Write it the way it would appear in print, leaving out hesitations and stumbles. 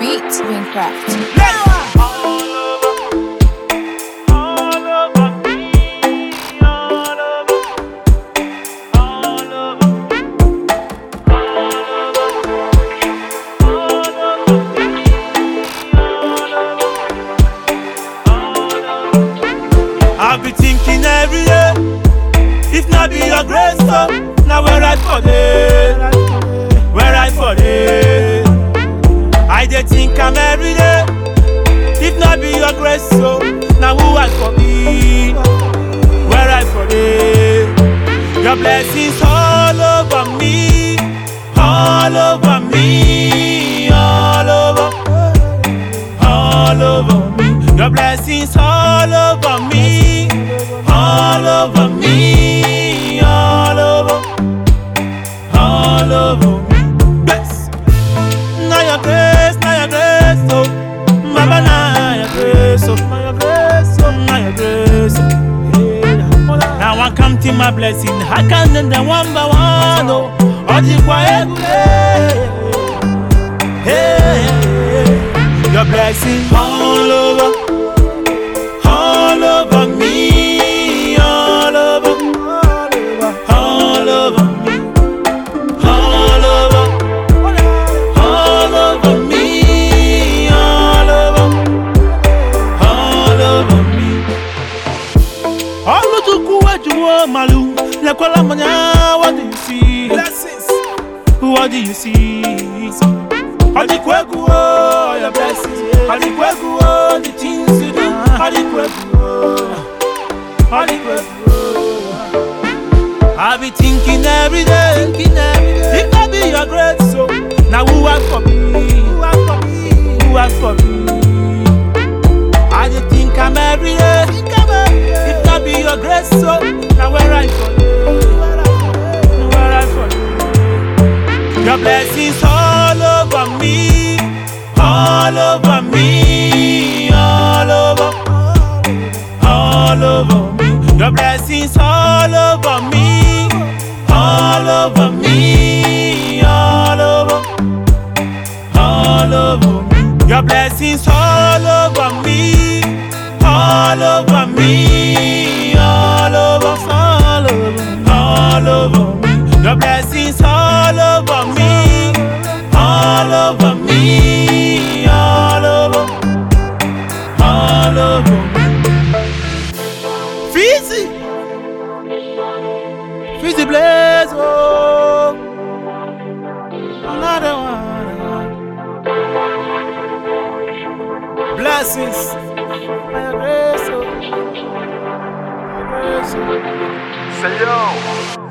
beat, Wincraft. I've been thinking every day, if not be your grace, so now we're right for it. We're right for it. I did think I'm every day, if not be your grace, so now who right for me? We're right for it. Your blessings all over me, all over me, all over me. Your blessings all over me, all over me, all over me. Bless. Now your grace, oh, Baba, now your grace, oh, now your grace, oh, now your grace, oh. Yeah. Now I come to my blessing, I can't do the one by one, oh, all the quiet, hey, your blessing all over. All over me, all over me, all over, all over me, all over me. All of the good malu, lekola manya. What do you see? Blessings. What do you see? All the kwegu, your blessings. All the kwegu, the things you do. I be thinking every day, if not be your grace, so now who ask for me? Who ask for me? I just think I'm every day, if not be your grace, so now we're right for you. We're right for you. Your blessings all over me, all over me, all over. All over me, your blessings all over me, all over me, all over me, your blessings all over me, all over me, all over me, your blessings all over me, all over me, all over me. Fizzy blaze, oh, another one. Blessings, my grace, oh, my grace, oh. Say yo.